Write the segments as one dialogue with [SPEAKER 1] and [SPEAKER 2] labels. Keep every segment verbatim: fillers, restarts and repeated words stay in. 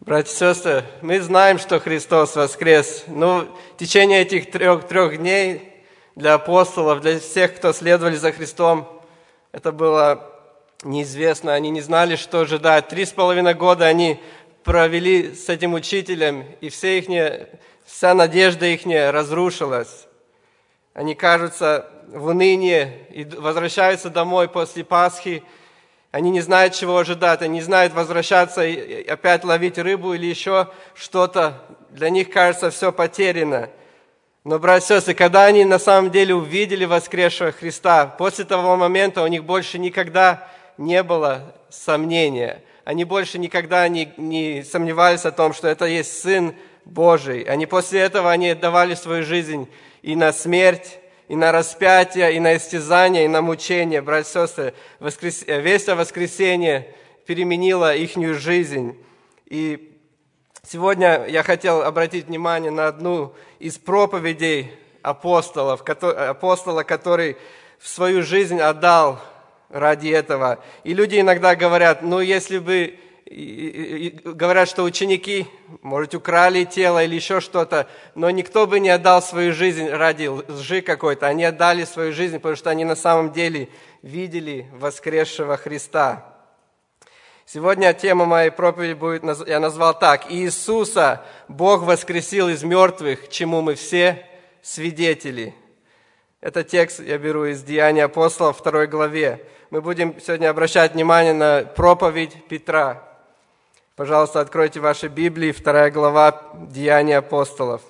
[SPEAKER 1] Братья и сестры, мы знаем, что Христос воскрес. Но в течение этих трех, трех дней для апостолов, для всех, кто следовали за Христом, это было неизвестно. Они не знали, что ожидать. Три с половиной года они провели с этим учителем, и все их, вся надежда их разрушилась. Они кажутся в унынии и возвращаются домой после Пасхи. Они не знают, чего ожидать, они не знают, возвращаться и опять ловить рыбу или еще что-то. Для них, кажется, все потеряно. Но, братья и сестры, когда они на самом деле увидели воскресшего Христа, после того момента у них больше никогда не было сомнения. Они больше никогда не, не сомневались о том, что это есть Сын Божий. Они после этого они отдавали свою жизнь и на смерть, и на распятие, и на истязание, и на мучение. Братья и сестры, воскрес... весть о воскресении переменила их жизнь. И сегодня я хотел обратить внимание на одну из проповедей апостолов, апостола, который в свою жизнь отдал ради этого. И люди иногда говорят, ну если бы, говорят, что ученики, может, украли тело или еще что-то, но никто бы не отдал свою жизнь ради лжи какой-то. Они отдали свою жизнь, потому что они на самом деле видели воскресшего Христа. Сегодня тема моей проповеди будет, я назвал так: Иисуса Бог воскресил из мертвых, чему мы все свидетели. Этот текст я беру из Деяний апостолов, второй главе. Мы будем сегодня обращать внимание на проповедь Петра. Пожалуйста, откройте ваши Библии, вторая глава Деяний апостолов,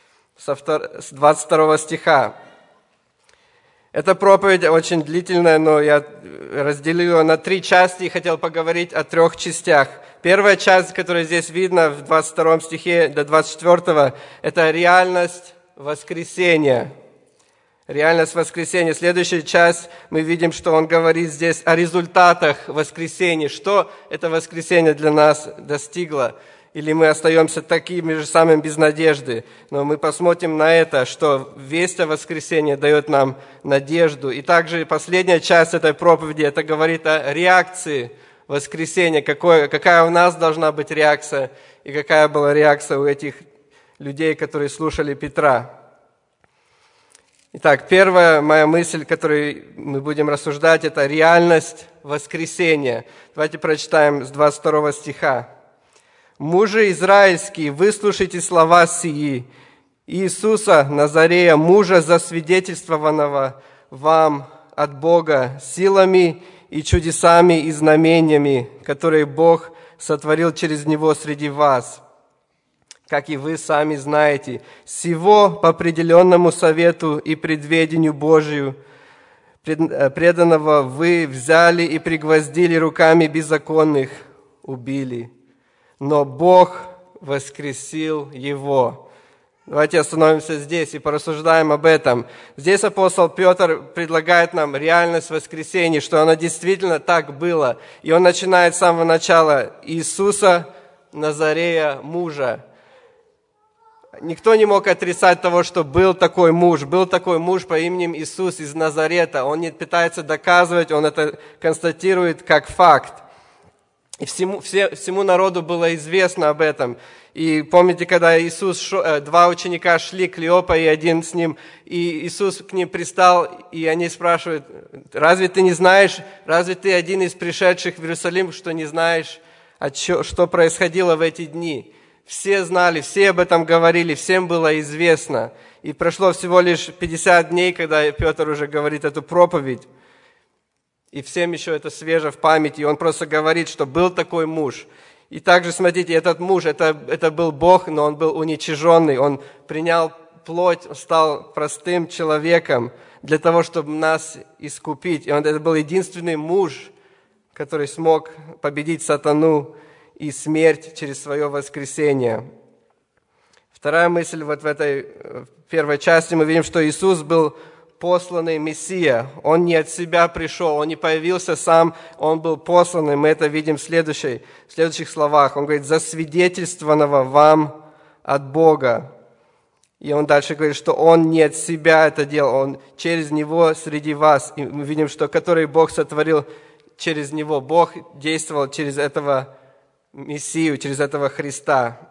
[SPEAKER 1] с двадцать второго стиха. Эта проповедь очень длительная, но я разделил ее на три части и хотел поговорить о трех частях. Первая часть, которая здесь видна в двадцать втором стихе до двадцать четвёртого, это реальность воскресения. Реальность воскресения. Следующая часть, мы видим, что он говорит здесь о результатах воскресения. Что это воскресение для нас достигло? Или мы остаемся такими же самыми без надежды? Но мы посмотрим на это, что весть о воскресении дает нам надежду. И также последняя часть этой проповеди, это говорит о реакции воскресения. Какое, какая у нас должна быть реакция, и какая была реакция у этих людей, которые слушали Петра. Итак, первая моя мысль, которую мы будем рассуждать, это реальность воскресения. Давайте прочитаем с двадцать второго стиха. «Мужи израильские, выслушайте слова сии, Иисуса Назарея, мужа засвидетельствованного вам от Бога силами и чудесами и знамениями, которые Бог сотворил через Него среди вас. Как и вы сами знаете, сего по определенному совету и предведению Божию преданного вы взяли и пригвоздили руками беззаконных, убили. Но Бог воскресил его». Давайте остановимся здесь и порассуждаем об этом. Здесь апостол Петр предлагает нам реальность воскресения, что оно действительно так было. И он начинает с самого начала: Иисуса Назарея, мужа. Никто не мог отрицать того, что был такой муж. Был такой муж по имени Иисус из Назарета. Он не пытается доказывать, он это констатирует как факт. И всему, все, всему народу было известно об этом. И помните, когда Иисус, шо, два ученика шли, Клеопа и один с ним, и Иисус к ним пристал, и они спрашивают: разве ты не знаешь, разве ты один из пришедших в Иерусалим, что не знаешь, что происходило в эти дни? Все знали, все об этом говорили, всем было известно. И прошло всего лишь пятьдесят дней, когда Петр уже говорит эту проповедь. И всем еще это свеже в памяти. И он просто говорит, что был такой муж. И также, смотрите, этот муж, это, это был Бог, но он был уничиженный. Он принял плоть, стал простым человеком для того, чтобы нас искупить. И он, это был единственный муж, который смог победить сатану и смерть через свое воскресение. Вторая мысль вот в этой первой части, мы видим, что Иисус был посланный Мессия. Он не от себя пришел, Он не появился сам, Он был посланный. Мы это видим в, следующей, в следующих словах. Он говорит: засвидетельствованного вам от Бога. И он дальше говорит, что Он не от себя это делал, Он через Него среди вас. И мы видим, что который Бог сотворил через Него. Бог действовал через этого Мессию, через этого Христа.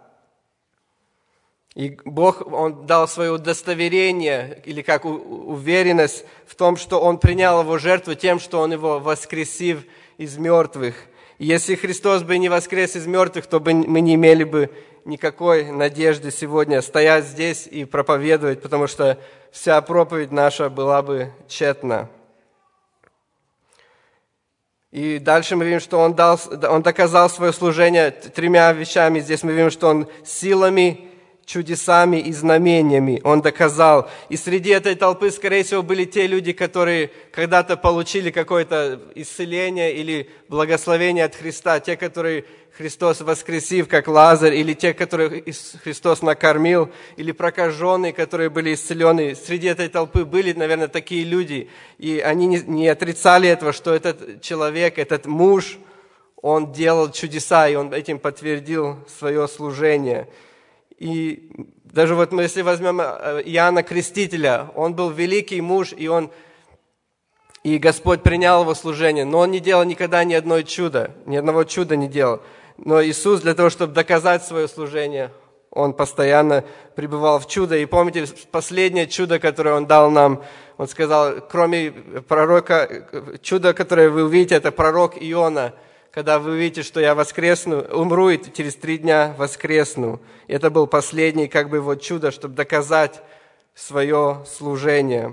[SPEAKER 1] И Бог, Он дал свое удостоверение, или как уверенность в том, что Он принял Его жертву тем, что Он Его воскресил из мертвых. И если Христос бы не воскрес из мертвых, то бы мы не имели бы никакой надежды сегодня стоять здесь и проповедовать, потому что вся проповедь наша была бы тщетна. И дальше мы видим, что Он, дал, он доказал свое служение тремя вещами. Здесь мы видим, что Он силами, чудесами и знамениями Он доказал. И среди этой толпы, скорее всего, были те люди, которые когда-то получили какое-то исцеление или благословение от Христа. Те, которые Христос воскресив, как Лазарь, или те, которых Христос накормил, или прокаженные, которые были исцелены. Среди этой толпы были, наверное, такие люди. И они не, не отрицали этого, что этот человек, этот муж, он делал чудеса, и он этим подтвердил свое служение. И даже вот мы, если возьмем Иоанна Крестителя, он был великий муж, и, он, и Господь принял его служение, но он не делал никогда ни одного чуда, ни одного чуда не делал. Но Иисус для того, чтобы доказать свое служение, Он постоянно пребывал в чудо. И помните, последнее чудо, которое Он дал нам, Он сказал, кроме пророка, чудо, которое вы увидите, это пророк Иона, когда вы увидите, что я воскресну, умру и через три дня воскресну. И это был последний как бы его чудо, чтобы доказать свое служение.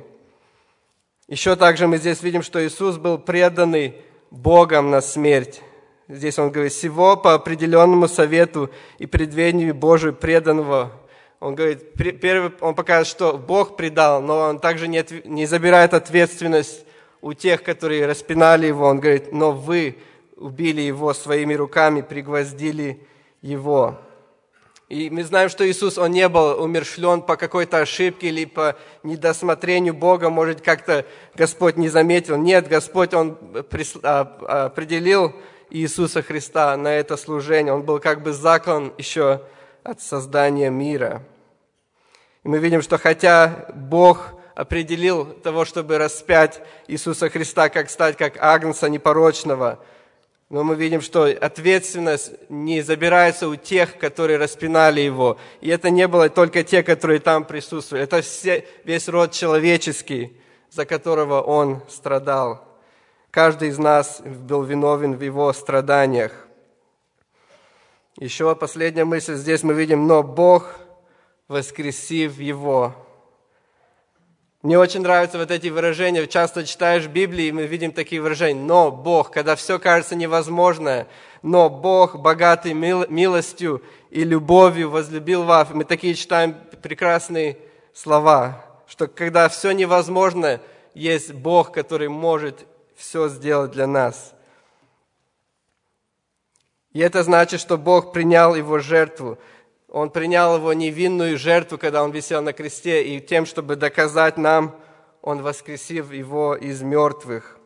[SPEAKER 1] Еще также мы здесь видим, что Иисус был преданный Богом на смерть. Здесь он говорит, «Сего по определенному совету и предведению Божию преданного». Он говорит, первый, он показывает, что Бог предал, но он также не, отв... не забирает ответственность у тех, которые распинали его. Он говорит, «Но вы убили его своими руками, пригвоздили его». И мы знаем, что Иисус, Он не был умерщвлен по какой-то ошибке или по недосмотрению Бога, может, как-то Господь не заметил. Нет, Господь, Он определил Иисуса Христа на это служение. Он был как бы заклан еще от создания мира. И мы видим, что хотя Бог определил того, чтобы распять Иисуса Христа, как стать как агнца непорочного, но мы видим, что ответственность не забирается у тех, которые распинали Его. И это не было только те, которые там присутствовали. Это все, весь род человеческий, за которого Он страдал. Каждый из нас был виновен в Его страданиях. Еще последняя мысль здесь мы видим, но Бог воскресив Его. Мне очень нравятся вот эти выражения. Часто читаешь в Библии, и мы видим такие выражения. Но Бог, когда все кажется невозможное, но Бог, богатый мил, милостью и любовью, возлюбил вас. Мы такие читаем прекрасные слова, что когда все невозможно, есть Бог, который может все сделать для нас. И это значит, что Бог принял Его жертву. Он принял Его невинную жертву, когда Он висел на кресте, и тем, чтобы доказать нам, Он воскресил Его из мертвых.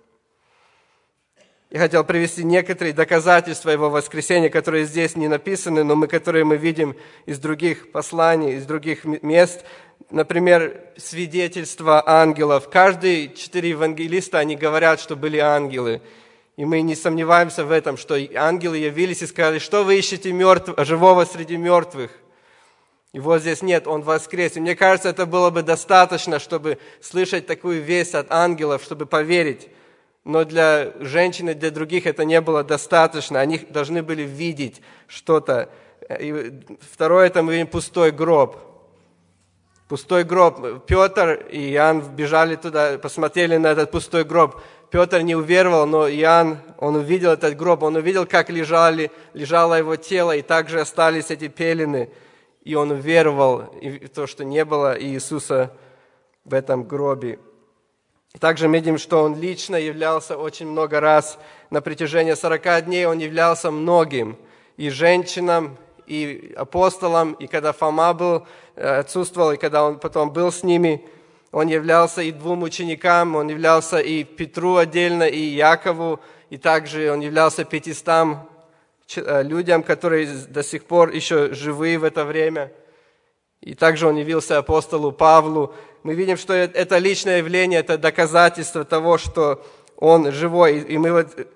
[SPEAKER 1] Я хотел привести некоторые доказательства Его воскресения, которые здесь не написаны, но мы, которые мы видим из других посланий, из других мест. Например, свидетельства ангелов. Каждые четыре евангелиста, они говорят, что были ангелы. И мы не сомневаемся в этом, что ангелы явились и сказали, что вы ищете мертвого, живого среди мертвых. Его здесь нет, Он воскрес. И мне кажется, это было бы достаточно, чтобы слышать такую весть от ангелов, чтобы поверить. Но для женщин и для других это не было достаточно. Они должны были видеть что-то. И второе, это мы видим пустой гроб. Пустой гроб. Петр и Иоанн бежали туда, посмотрели на этот пустой гроб. Петр не уверовал, но Иоанн, он увидел этот гроб, он увидел, как лежали, лежало его тело, и также остались эти пелены. И он уверовал в то, что не было Иисуса в этом гробе. Также мы видим, что он лично являлся очень много раз. На протяжении сорока дней он являлся многим. И женщинам, и апостолам, и когда Фома был, отсутствовал, и когда он потом был с ними, он являлся и двум ученикам, он являлся и Петру отдельно, и Якову, и также он являлся пятистам людям, которые до сих пор еще живы в это время. И также он явился апостолу Павлу. Мы видим, что это личное явление, это доказательство того, что он живой. И мы вот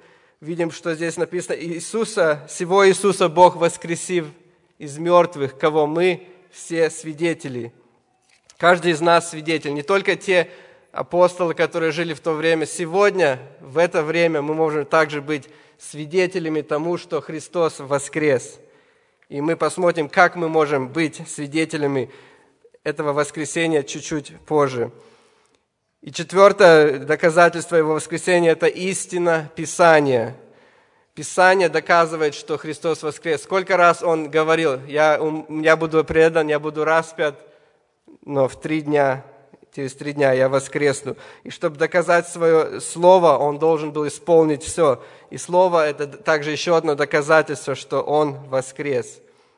[SPEAKER 1] видим, что здесь написано: Иисуса, сего Иисуса Бог воскресив из мертвых, кого мы все свидетели. Каждый из нас свидетель, не только те апостолы, которые жили в то время. Сегодня, в это время, мы можем также быть свидетелями тому, что Христос воскрес. И мы посмотрим, как мы можем быть свидетелями этого воскресения чуть-чуть позже. И четвертое доказательство Его воскресения – это истина Писания. Писание доказывает, что Христос воскрес. Сколько раз Он говорил: я, я буду предан, я буду распят, но в три дня, через три дня я воскресну. И чтобы доказать свое слово, Он должен был исполнить все. И слово – это также еще одно доказательство, что Он воскрес.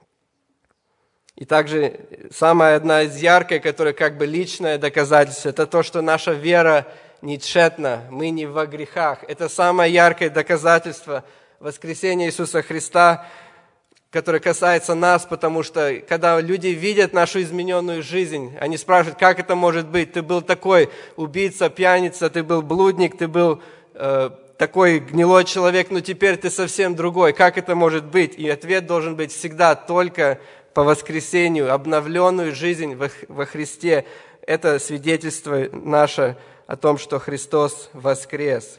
[SPEAKER 1] И также самая одна из ярких, которая как бы личное доказательство, это то, что наша вера не тщетна, мы не во грехах. Это самое яркое доказательство воскресения Иисуса Христа, которое касается нас, потому что когда люди видят нашу измененную жизнь, они спрашивают: как это может быть? Ты был такой убийца, пьяница, ты был блудник, ты был э, такой гнилой человек, но теперь ты совсем другой. Как это может быть? И ответ должен быть всегда только по воскресению, обновленную жизнь во, во Христе. Это свидетельство наше о том, что Христос воскрес.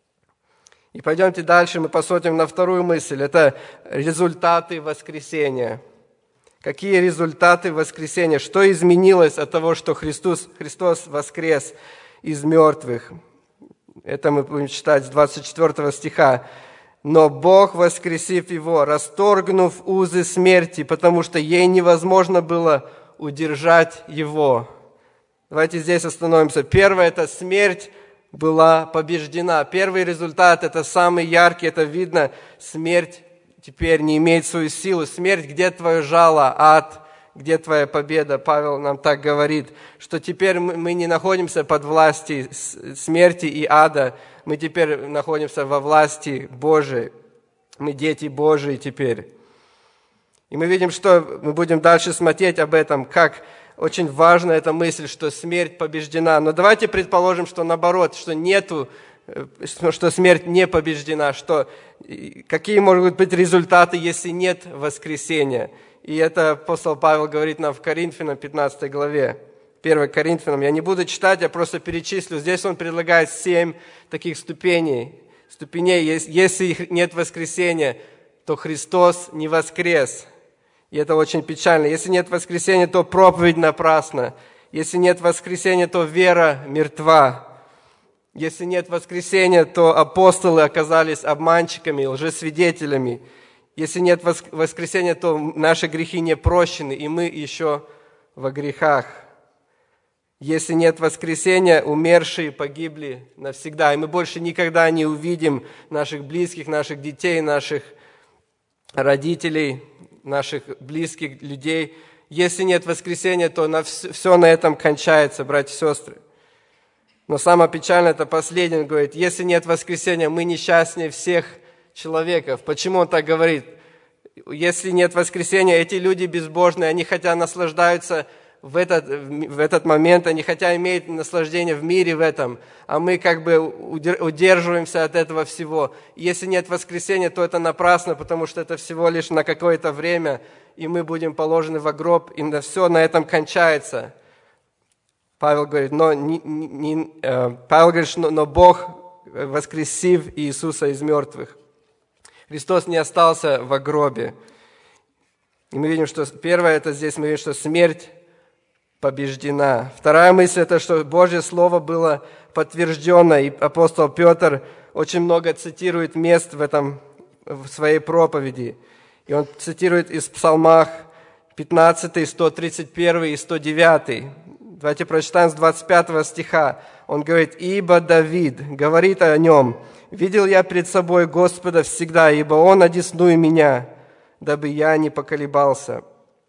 [SPEAKER 1] И пойдемте дальше, мы посмотрим на вторую мысль. Это результаты воскресения. Какие результаты воскресения? Что изменилось от того, что Христос, Христос воскрес из мертвых? Это мы будем читать с двадцать четвёртого стиха. «Но Бог, воскресив Его, расторгнув узы смерти, потому что ей невозможно было удержать Его». Давайте здесь остановимся. Первое – это смерть была побеждена. Первый результат – это самый яркий, это видно. Смерть теперь не имеет свою силу. Смерть, где твое жало? Ад, где твоя победа? Павел нам так говорит, что теперь мы не находимся под властью смерти и ада. Мы теперь находимся во власти Божией. Мы дети Божии теперь. И мы видим, что мы будем дальше смотреть об этом, как очень важна эта мысль, что смерть побеждена. Но давайте предположим, что наоборот, что нету, что смерть не побеждена, что какие могут быть результаты, если нет воскресения. И это апостол Павел говорит нам в Коринфянам пятнадцатой главе. первое Коринфянам. Я не буду читать, я просто перечислю. Здесь он предлагает семь таких ступеней. Ступеней, если их нет воскресения, то Христос не воскрес. И это очень печально. Если нет воскресения, то проповедь напрасна. Если нет воскресения, то вера мертва. Если нет воскресения, то апостолы оказались обманщиками, лжесвидетелями. Если нет воскресения, то наши грехи не прощены, и мы еще во грехах. Если нет воскресения, умершие погибли навсегда, и мы больше никогда не увидим наших близких, наших детей, наших родителей, наших близких людей. Если нет воскресения, то на все, все на этом кончается, братья и сестры. Но самое печальное, это последнее, он говорит: если нет воскресения, мы несчастнее всех человеков. Почему он так говорит? Если нет воскресения, эти люди безбожные, они хотя наслаждаются в этот, в этот момент, они хотя имеют наслаждение в мире в этом, а мы как бы удерживаемся от этого всего. Если нет воскресения, то это напрасно, потому что это всего лишь на какое-то время, и мы будем положены во гроб, и на все на этом кончается. Павел говорит, но, не, не, э, Павел говорит, но, но Бог, воскресив Иисуса из мертвых. Христос не остался во гробе. И мы видим, что первое, это здесь мы видим, что смерть побеждена. Вторая мысль, это что Божье Слово было подтверждено, и апостол Петр очень много цитирует мест в этом, в своей проповеди. И он цитирует из Псалмах пятнадцатый, сто тридцать первый и сто девятый. Давайте прочитаем с двадцать пятого стиха. Он говорит: «Ибо Давид говорит о нем: видел я пред собой Господа всегда, ибо Он одесную меня, дабы я не поколебался.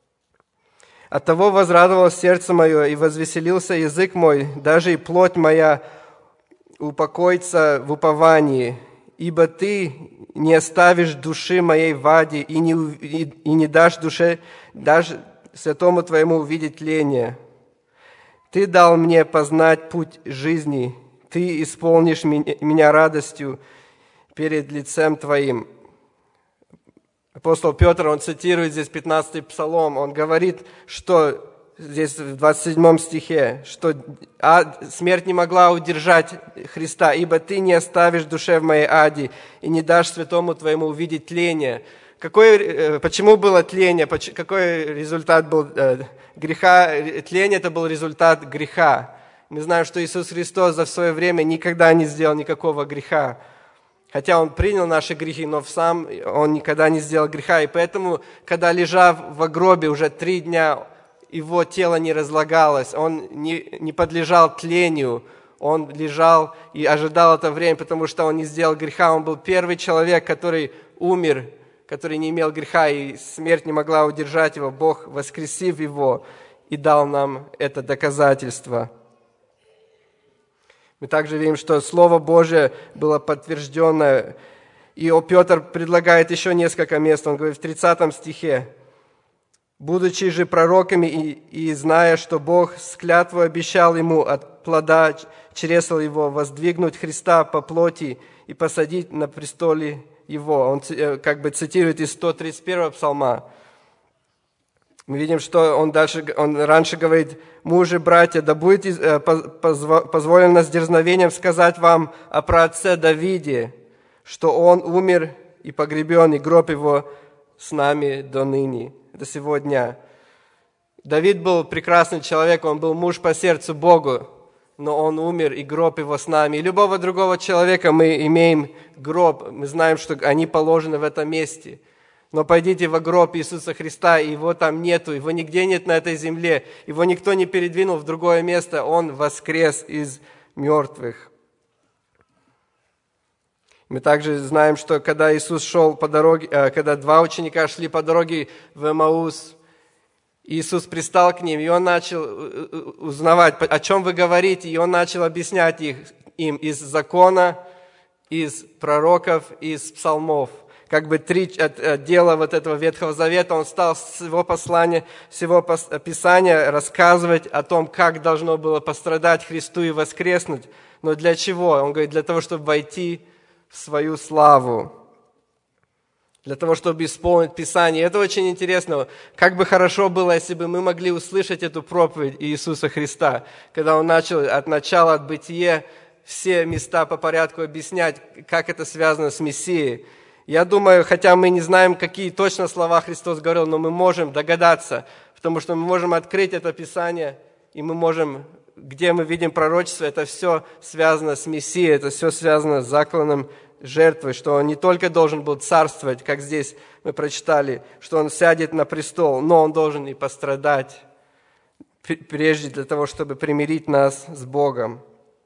[SPEAKER 1] Оттого возрадовалось сердце мое, и возвеселился язык мой, даже и плоть моя упокоится в уповании. Ибо Ты не оставишь души моей в аде, и не, и, и не дашь душе, даже святому Твоему увидеть тление. Ты дал мне познать путь жизни, Ты исполнишь меня радостью перед лицем Твоим». Апостол Петр, он цитирует здесь пятнадцатый псалом, он говорит, что здесь в двадцать седьмом стихе, что смерть не могла удержать Христа, «Ибо Ты не оставишь душе в моей аде и не дашь святому Твоему увидеть тление». Какой, почему было тление? Какой результат был греха? Тление – это был результат греха. Мы знаем, что Иисус Христос за свое время никогда не сделал никакого греха. Хотя Он принял наши грехи, но сам Он никогда не сделал греха. И поэтому, когда лежав в гробе уже три дня, Его тело не разлагалось, Он не, не подлежал тлению, Он лежал и ожидал это время, потому что Он не сделал греха. Он был первый человек, который умер, который не имел греха, и смерть не могла удержать Его. Бог, воскресив Его, и дал нам это доказательство. Мы также видим, что Слово Божие было подтверждено. И Петр предлагает еще несколько мест. Он говорит в тридцатом стихе: «Будучи же пророками и, и зная, что Бог с клятвой обещал ему от плода чресла его воздвигнуть Христа по плоти и посадить на престоле Его». Он как бы цитирует из сто тридцать первого псалма. Мы видим, что он дальше, он раньше говорит: «Мужи, братья, да будет позволено с дерзновением сказать вам о праотце Давиде, что он умер и погребен, и гроб его с нами до ныне, до сего дня». Давид был прекрасный человек, он был муж по сердцу Богу, но он умер, и гроб его с нами. И любого другого человека мы имеем гроб, мы знаем, что они положены в этом месте. Но пойдите во гроб Иисуса Христа, и Его там нету, Его нигде нет на этой земле, Его никто не передвинул в другое место, Он воскрес из мертвых. Мы также знаем, что когда Иисус шел по дороге, когда два ученика шли по дороге в Эмаус, Иисус пристал к ним, и Он начал узнавать, о чем вы говорите, и Он начал объяснять их, им из закона, из пророков, из псалмов. Как бы три отдела вот этого Ветхого Завета, Он стал с его послания, с его Писания рассказывать о том, как должно было пострадать Христу и воскреснуть. Но для чего? Он говорит, для того, чтобы войти в свою славу. Для того, чтобы исполнить Писание. И это очень интересно. Как бы хорошо было, если бы мы могли услышать эту проповедь Иисуса Христа, когда Он начал от начала, от бытия, все места по порядку объяснять, как это связано с Мессией. Я думаю, хотя мы не знаем, какие точно слова Христос говорил, но мы можем догадаться, потому что мы можем открыть это Писание, и мы можем, где мы видим пророчество, это все связано с Мессией, это все связано с закланом жертвой, что Он не только должен был царствовать, как здесь мы прочитали, что Он сядет на престол, но Он должен и пострадать, прежде для того, чтобы примирить нас с Богом.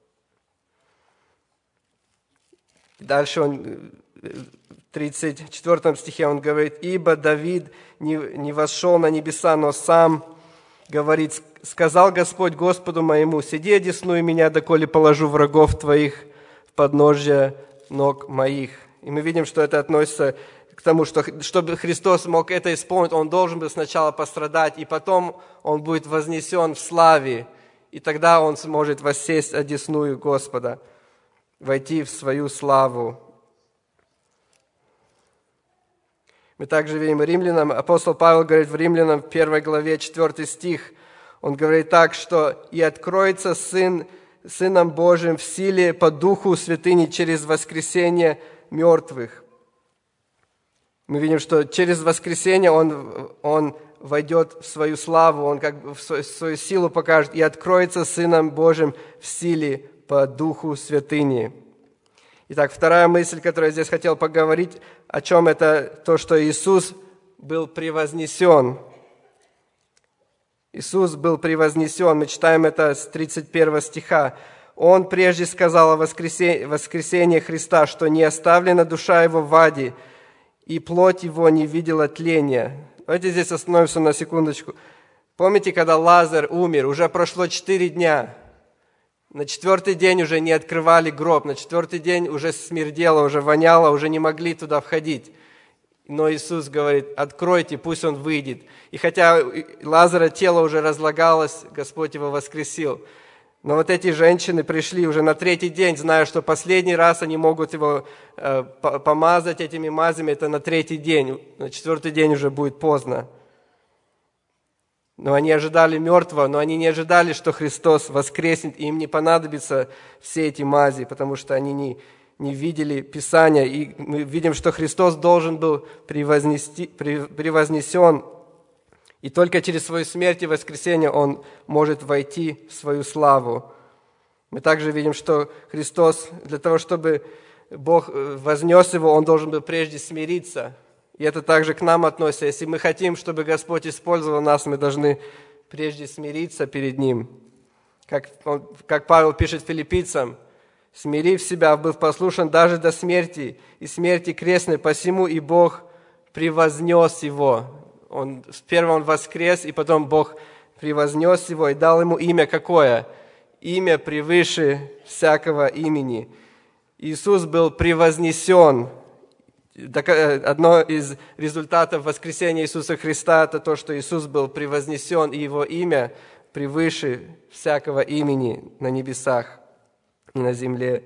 [SPEAKER 1] Дальше Он... В тридцать четвёртом стихе он говорит: «Ибо Давид не, не вошел на небеса, но сам говорит: сказал Господь Господу моему, сиди одесную меня, доколе положу врагов твоих в подножие ног моих». И мы видим, что это относится к тому, что чтобы Христос мог это исполнить, Он должен был сначала пострадать, и потом Он будет вознесен в славе, и тогда Он сможет воссесть одесную Господа, войти в свою славу. Мы также видим Римлянам, апостол Павел говорит в Римлянам в первой главе, четвёртый стих, он говорит так, что «И откроется Сын, Сыном Божиим в силе по Духу святыни через воскресение мертвых». Мы видим, что через воскресение Он, он войдет в свою славу, Он как бы в свою, свою силу покажет, «И откроется Сыном Божиим в силе по Духу святыни». Итак, вторая мысль, которую я здесь хотел поговорить, о чем это то, что Иисус был превознесен. Иисус был превознесен. Мы читаем это с тридцать первого стиха. Он прежде сказал о воскресении, воскресении Христа, что не оставлена душа Его в аде, и плоть Его не видела тления. Давайте здесь остановимся на секундочку. Помните, когда Лазарь умер, уже прошло четыре дня. На четвертый день уже не открывали гроб, на четвертый день уже смердело, уже воняло, уже не могли туда входить. Но Иисус говорит: откройте, пусть он выйдет. И хотя Лазара тело уже разлагалось, Господь его воскресил. Но вот эти женщины пришли уже на третий день, зная, что последний раз они могут его э, помазать этими мазями, это на третий день, на четвертый день уже будет поздно. Но они ожидали мертвого, но они не ожидали, что Христос воскреснет, и им не понадобятся все эти мази, потому что они не, не видели Писания. И мы видим, что Христос должен был превознести, превознесен, и только через свою смерть и воскресение Он может войти в свою славу. Мы также видим, что Христос, для того, чтобы Бог вознес Его, Он должен был прежде смириться. И это также к нам относится. Если мы хотим, чтобы Господь использовал нас, мы должны прежде смириться перед Ним. Как, он, как Павел пишет филиппийцам: «Смирив себя, был послушен даже до смерти, и смерти крестной, посему и Бог превознес Его». Он, сперва Он воскрес, и потом Бог превознес Его и дал Ему имя какое? Имя превыше всякого имени. Иисус был превознесен. Одно из результатов воскресения Иисуса Христа – это то, что Иисус был превознесен, и Его имя превыше всякого имени на небесах и на земле.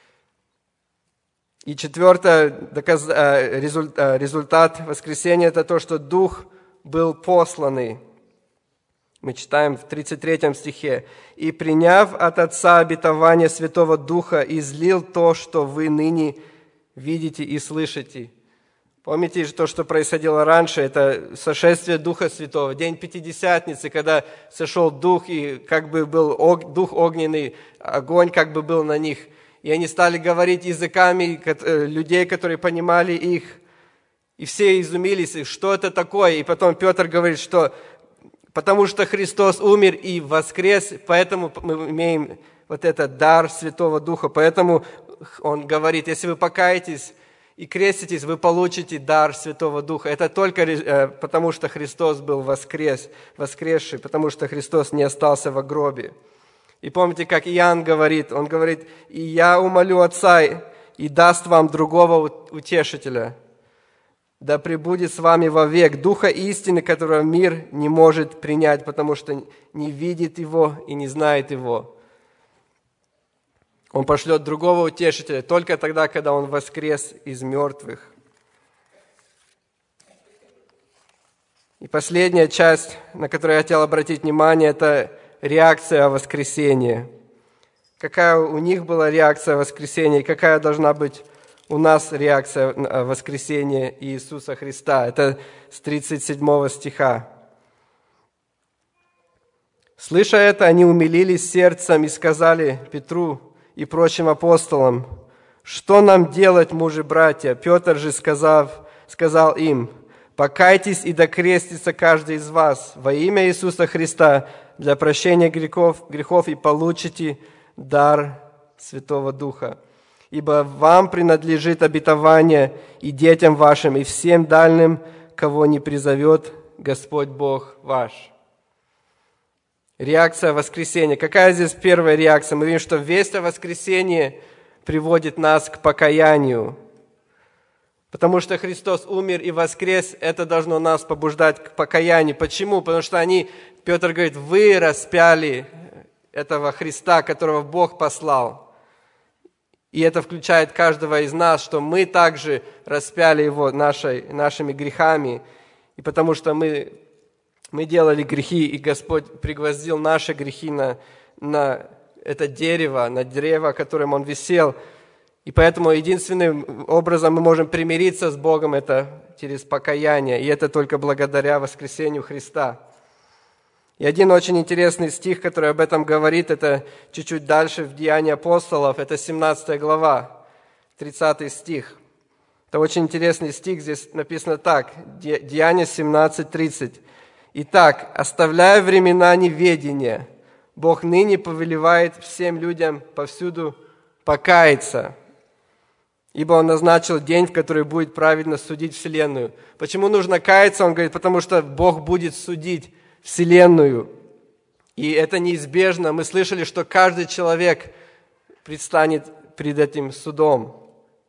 [SPEAKER 1] И четвертое результат воскресения – это то, что Дух был посланный. Мы читаем в тридцать третьем стихе. «И, приняв от Отца обетование Святого Духа, излил то, что вы ныне видите и слышите». Помните то, что происходило раньше? Это сошествие Духа Святого, день Пятидесятницы, когда сошел Дух, и как бы был Дух огненный, огонь как бы был на них. И они стали говорить языками людей, которые понимали их. И все изумились, что это такое. И потом Петр говорит, что потому что Христос умер и воскрес, поэтому мы имеем вот этот дар Святого Духа. Поэтому он говорит, если вы покаетесь и креститесь, вы получите дар Святого Духа. Это только потому, что Христос был воскрес, воскресший, потому что Христос не остался во гробе. И помните, как Иоанн говорит, он говорит: «И я умолю Отца, и даст вам другого утешителя, да пребудет с вами вовек Духа истины, которого мир не может принять, потому что не видит Его и не знает Его». Он пошлет другого утешителя только тогда, когда Он воскрес из мертвых. И последняя часть, на которую я хотел обратить внимание, это реакция воскресения. Какая у них была реакция воскресения, и какая должна быть у нас реакция воскресения Иисуса Христа. Это с тридцать седьмого стиха. «Слыша это, они умилились сердцем и сказали Петру и прочим апостолам: что нам делать, мужи-братья? Петр же, сказав, сказал им: покайтесь и докрестится каждый из вас во имя Иисуса Христа для прощения грехов, грехов и получите дар Святого Духа. Ибо вам принадлежит обетование и детям вашим, и всем дальним, кого не призовет Господь Бог ваш». Реакция воскресения. Какая здесь первая реакция? Мы видим, что весть о воскресении приводит нас к покаянию. Потому что Христос умер и воскрес, это должно нас побуждать к покаянию. Почему? Потому что они, Петр говорит, вы распяли этого Христа, которого Бог послал. И это включает каждого из нас, что мы также распяли Его нашей, нашими грехами. И потому что мы, мы делали грехи, и Господь пригвоздил наши грехи на, на это дерево, на древо, которым Он висел. И поэтому единственным образом мы можем примириться с Богом, это через покаяние. И это только благодаря воскресению Христа. И один очень интересный стих, который об этом говорит, это чуть-чуть дальше в Деянии апостолов, это семнадцатая глава, тридцатый стих. Это очень интересный стих, здесь написано так, Деяния семнадцать тридцать. «Итак, оставляя времена неведения, Бог ныне повелевает всем людям повсюду покаяться, ибо Он назначил день, в который будет праведно судить вселенную». Почему нужно каяться? Он говорит, потому что Бог будет судить вселенную. И это неизбежно. Мы слышали, что каждый человек предстанет пред этим судом.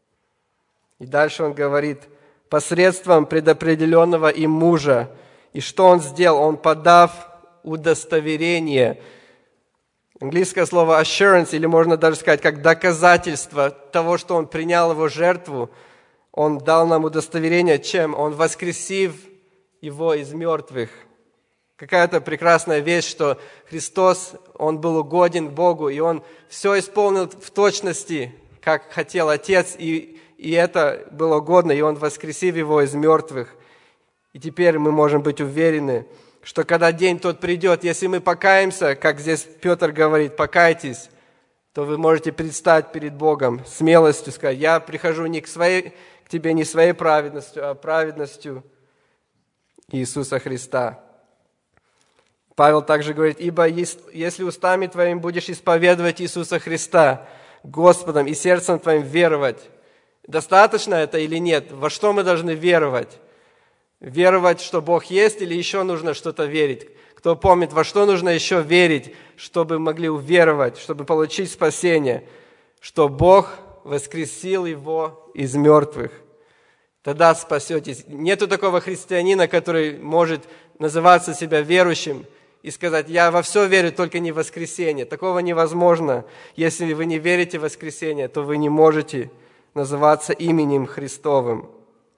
[SPEAKER 1] И дальше он говорит, посредством предопределенного им мужа. И что он сделал? Он, подав удостоверение. Английское слово assurance, или можно даже сказать, как доказательство того, что Он принял Его жертву, Он дал нам удостоверение, чем? Он воскресив Его из мертвых. Какая-то прекрасная вещь, что Христос, Он был угоден Богу, и Он все исполнил в точности, как хотел Отец, и, и это было угодно, и Он воскресив Его из мертвых. И теперь мы можем быть уверены, что когда день тот придет, если мы покаемся, как здесь Петр говорит, покайтесь, то вы можете предстать перед Богом смелостью, сказать, я прихожу не к, своей, к тебе не своей праведностью, а праведностью Иисуса Христа. Павел также говорит, ибо если устами твоими будешь исповедовать Иисуса Христа Господом и сердцем твоим веровать, достаточно это или нет? Во что мы должны веровать? Веровать, что Бог есть, или еще нужно что-то верить? Кто помнит, во что нужно еще верить, чтобы могли уверовать, чтобы получить спасение? Что Бог воскресил Его из мертвых. Тогда спасетесь. Нету такого христианина, который может называться себя верующим и сказать, я во все верю, только не в воскресение. Такого невозможно. Если вы не верите в воскресение, то вы не можете называться именем Христовым.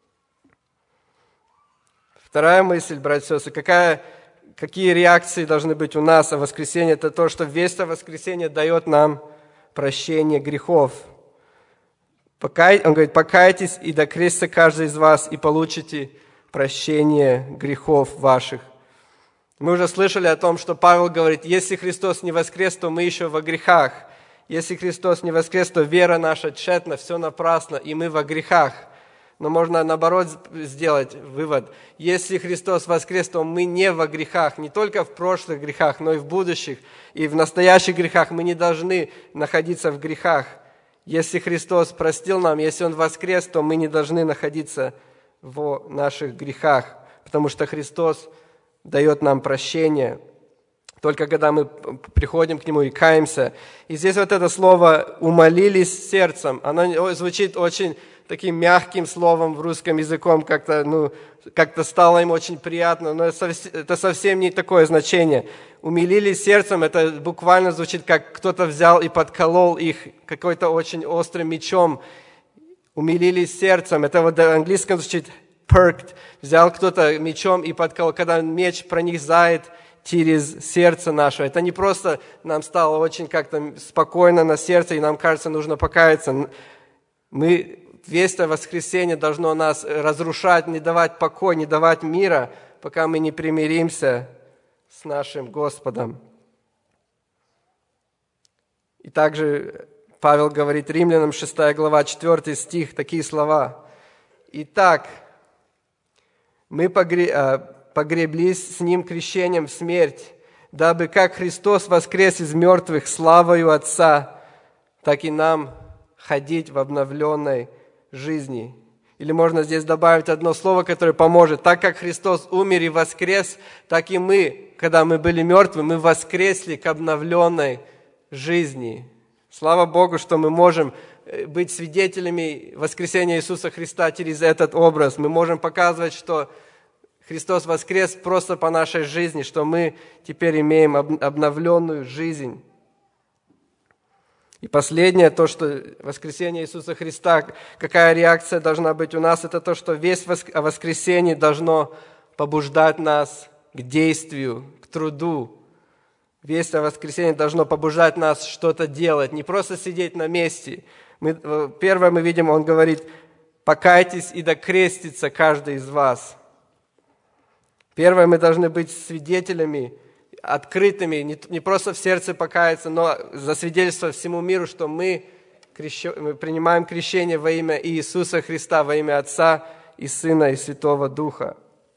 [SPEAKER 1] Вторая мысль, братья и сестры, какая, какие реакции должны быть у нас о воскресении? Это то, что весть о воскресении дает нам прощение грехов. Покай, он говорит, покайтесь и докрестится каждый из вас, и получите прощение грехов ваших. Мы уже слышали о том, что Павел говорит, если Христос не воскрес, то мы еще во грехах. Если Христос не воскрес, то вера наша тщетна, все напрасно, и мы во грехах. Но можно наоборот сделать вывод. Если Христос воскрес, то мы не во грехах, не только в прошлых грехах, но и в будущих. И в настоящих грехах мы не должны находиться в грехах. Если Христос простил нам, если Он воскрес, то мы не должны находиться в наших грехах, потому что Христос дает нам прощение, только когда мы приходим к Нему и каемся. И здесь вот это слово «умолились сердцем», оно звучит очень таким мягким словом в русском языком, как-то, ну, как-то стало им очень приятно, но это совсем не такое значение. Умилились сердцем, это буквально звучит, как кто-то взял и подколол их какой-то очень острым мечом. Умилились сердцем, это вот в английском звучит perked. Взял кто-то мечом и подколол, когда меч проникает через сердце наше. Это не просто нам стало очень как-то спокойно на сердце, и нам кажется, нужно покаяться. Мы... Весть о воскресении должно нас разрушать, не давать покоя, не давать мира, пока мы не примиримся с нашим Господом. И также Павел говорит Римлянам, шестая глава, четвёртый стих, такие слова. «Итак, мы погреблись с Ним крещением в смерть, дабы как Христос воскрес из мертвых славою Отца, так и нам ходить в обновленной жизни». Или можно здесь добавить одно слово, которое поможет. Так как Христос умер и воскрес, так и мы, когда мы были мертвы, мы воскресли к обновленной жизни. Слава Богу, что мы можем быть свидетелями воскресения Иисуса Христа через этот образ. Мы можем показывать, что Христос воскрес просто по нашей жизни, что мы теперь имеем обновленную жизнь. И последнее, то, что воскресение Иисуса Христа, какая реакция должна быть у нас, это то, что весть о воскресении должно побуждать нас к действию, к труду. Весть о воскресении должно побуждать нас что-то делать, не просто сидеть на месте. Мы, первое мы видим, он говорит, покайтесь и докрестится каждый из вас. Первое, мы должны быть свидетелями, открытыми, не, не просто в сердце покаяться, но засвидетельствовать всему миру, что мы, крещ... мы принимаем крещение во имя Иисуса Христа, во имя Отца и Сына и Святого Духа.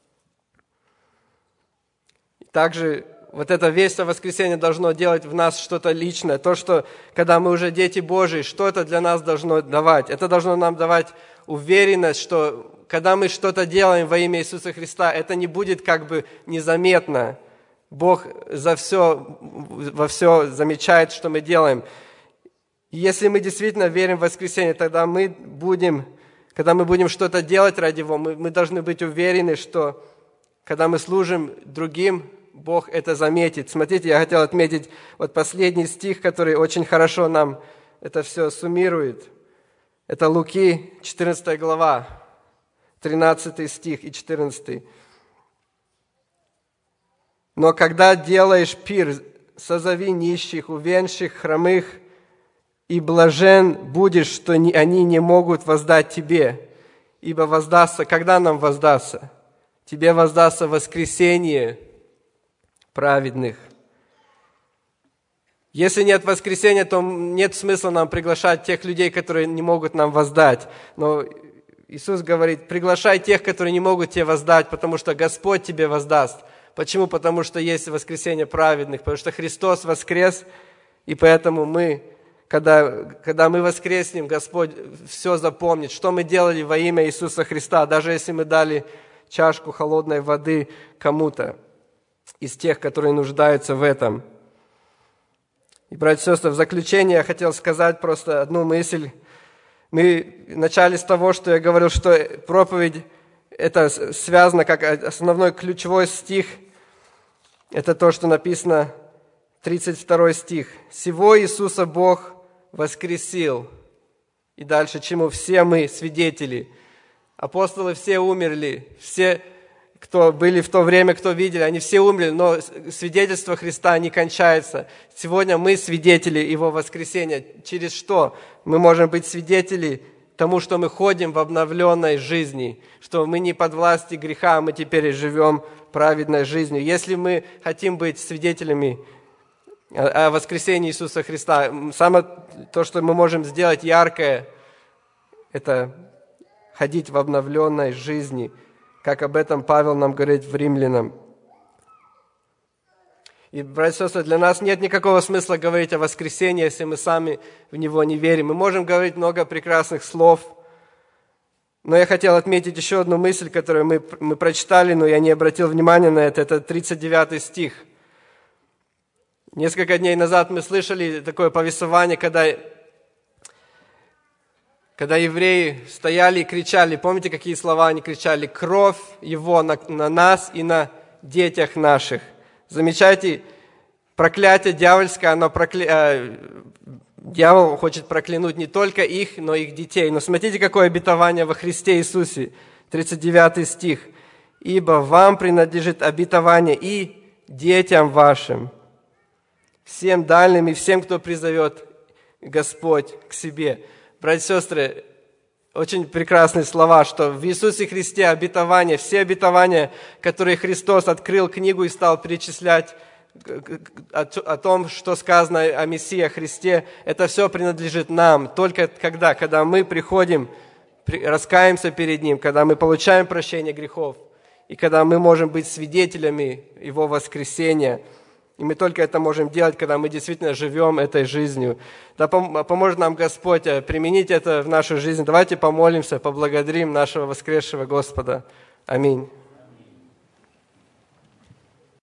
[SPEAKER 1] Также вот эта весть о воскресении должно делать в нас что-то личное. То, что когда мы уже дети Божии, что это для нас должно давать? Это должно нам давать уверенность, что когда мы что-то делаем во имя Иисуса Христа, это не будет как бы незаметно. Бог за все, во все замечает, что мы делаем. И если мы действительно верим в воскресение, тогда мы будем, когда мы будем что-то делать ради Него, мы, мы должны быть уверены, что когда мы служим другим, Бог это заметит. Смотрите, я хотел отметить вот последний стих, который очень хорошо нам это все суммирует. Это Луки, четырнадцатая глава, тринадцатый стих и четырнадцатый. «Но когда делаешь пир, созови нищих, увенших, хромых, и блажен будешь, что они не могут воздать тебе, ибо воздастся, когда нам воздастся? Тебе воздастся воскресение праведных». Если нет воскресения, то нет смысла нам приглашать тех людей, которые не могут нам воздать. Но Иисус говорит, приглашай тех, которые не могут тебе воздать, потому что Господь тебе воздаст. Почему? Потому что есть воскресение праведных, потому что Христос воскрес, и поэтому мы, когда, когда мы воскреснем, Господь все запомнит, что мы делали во имя Иисуса Христа, даже если мы дали чашку холодной воды кому-то из тех, которые нуждаются в этом. И, братья и сестры, в заключение я хотел сказать просто одну мысль. Мы начали с того, что я говорил, что проповедь, это связано как основной ключевой стих. Это то, что написано, тридцать второй стих. «Сего Иисуса Бог воскресил». И дальше, чему все мы свидетели. Апостолы все умерли, все, кто были в то время, кто видели, они все умерли, но свидетельство Христа не кончается. Сегодня мы свидетели Его воскресения. Через что? Мы можем быть свидетели тому, что мы ходим в обновленной жизни, что мы не под властью греха, а мы теперь живем праведной жизнью. Если мы хотим быть свидетелями о воскресении Иисуса Христа, самое то, что мы можем сделать яркое, это ходить в обновленной жизни, как об этом Павел нам говорит в Римлянам. И, братья и сестры, для нас нет никакого смысла говорить о воскресении, если мы сами в него не верим. Мы можем говорить много прекрасных слов, но я хотел отметить еще одну мысль, которую мы, мы прочитали, но я не обратил внимания на это. Это тридцать девятый стих. Несколько дней назад мы слышали такое повествование, когда, когда евреи стояли и кричали. Помните, какие слова они кричали? «Кровь Его на, на нас и на детях наших». Замечайте, проклятие дьявольское, оно прокля... э, дьявол хочет проклянуть не только их, но и их детей. Но смотрите, какое обетование во Христе Иисусе. тридцать девятый стих. «Ибо вам принадлежит обетование и детям вашим, всем дальним и всем, кто призовет Господь к себе». Братья и сестры, очень прекрасные слова, что в Иисусе Христе обетования, все обетования, которые Христос открыл книгу и стал перечислять о том, что сказано о Мессии, о Христе, это все принадлежит нам. Только когда, когда мы приходим, раскаемся перед Ним, когда мы получаем прощение грехов, и когда мы можем быть свидетелями Его воскресения. И мы только это можем делать, когда мы действительно живем этой жизнью. Да поможет нам Господь применить это в нашу жизнь. Давайте помолимся, поблагодарим нашего воскресшего Господа. Аминь.